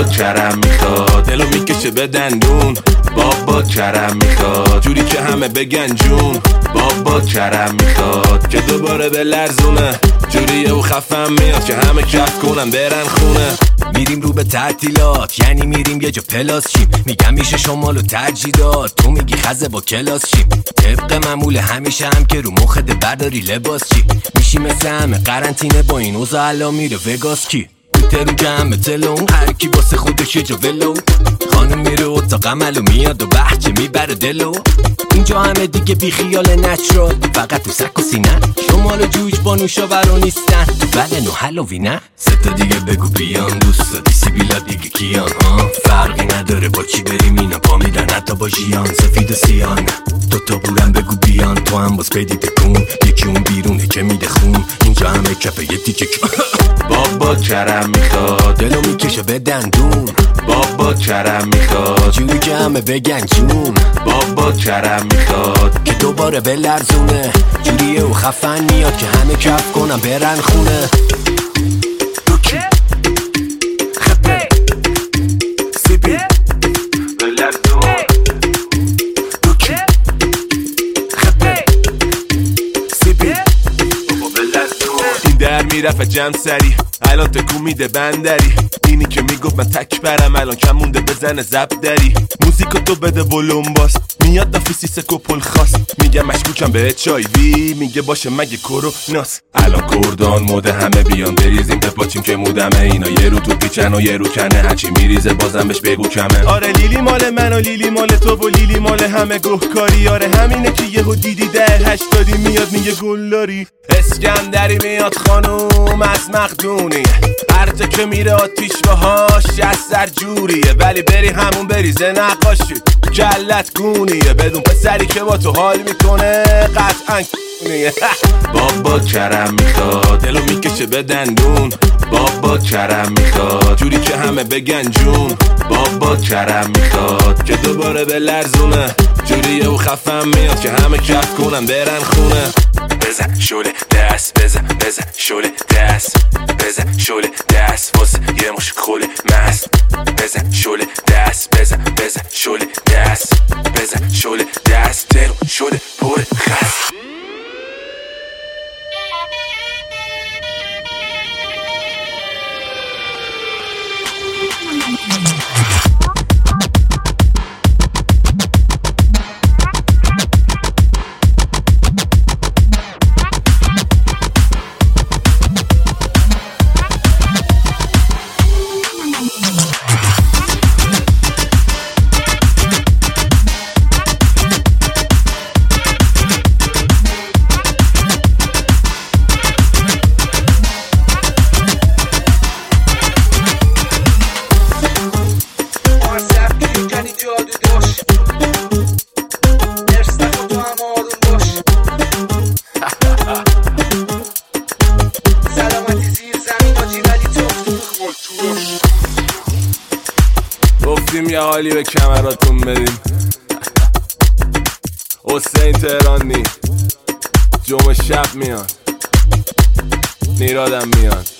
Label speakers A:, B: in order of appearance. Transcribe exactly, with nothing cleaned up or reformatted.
A: کرم میخواد، دلو میکشه به دندون. بابا کرم میخواد، جوری که همه بگن جون. بابا کرم میخواد که دوباره به لرزونه، جوریه و خفم میاد که همه کف کنن برن خونه.
B: میریم رو به تعطیلات، یعنی میریم یه جا پلاس شیم. میگم میشه شمالو ترجیح داد، تو میگی خزه با کلاس شیم. طبق معمول همیشه هم که رو مخت برداری لباس چی میشی مثل همه قرنطینه با این اوضاع الان میره وگاس کی ترو جمع تلون هر کی واسه خودش یه جا ولو. خانم میره اتاق عملو میاد و بحچه میبره دلو. اینجا همه دیگه بی خیال نچرال، فقط تو سک و سینه. شمال جوج با نوشاورو نیستن، تو بدن و حلوی نه. ستا دیگه بگو بیان دوستا دی سیبیلا دیگه کیان ها. فرقی نداره با چی بریم اینا پا میدن حتی با جیان. سفید و سیان دوتا بورم بگو بیان، تو هم باز پیدی تکون. یکی اون بیرونه که میده خون، اینجا همه کفه یه تیکه
A: بابا کرم میخواد،
B: دلو میکشه به دندون.
A: بابا کرم میخواد،
B: جوری که همه بگن جون.
A: بابا کرم میخواد
B: که دوباره به لرزونه، جوریه و خفن میاد که همه کف کنن برن خونه. دوکی خپه سیبی
A: به لرزون.
B: دوکی خپه سیبی
A: بابا به لرزون. این در میرفت جمع سری، الان تکون میده بندری. اینی که میگفت من تک برم، الان کم مونده بزنه زب دری. موزیکو تو بده ولوم باس، میاد دافیسی سکو پل خواست. میگه مشکوکم به اچ آی وی، میگه باشه مگه کروناس. الان کردان موده همه بیان بریزیم بپاچیم که مودمه. اینا یه رو تو پیچن و یه رو کنه، هرچی میریزه بازم بهش بگو کمه. آره لیلی مال من و لیلی مال تو و لیلی مال همه گهکاری. آره همینه که یهو دیدی در هشتادی میاد میگه گلداری. اسکندری میاد خانوم از مقدونیه، هر جا که میره آتیش باهاش از سر جوریه. ولی بری همون بریزه نقاشی کلت گونیه، بدون پسری که با تو حال میکنه قطعا کونیه. بابا کرم میخواد، دلو میکشه به دندون. بابا کرم میخواد، جوری که همه بگن جون. بابا کرم میخواد که دوباره به لرزونه، جوریه و خفم میاد که همه کف کنن برن خونه. بزن شوله دست، بزن بزن شوله دست، بزن شوله دست واسه یه مش خوله مست. بزن شوله دست، بزن بزن شوله دست، بزن شوله دست. دلو شده پر خست. گفتیم یه حالی به کمراتون بدیم. حسین تهرانی جمعه شب میاد، میرادم میاد.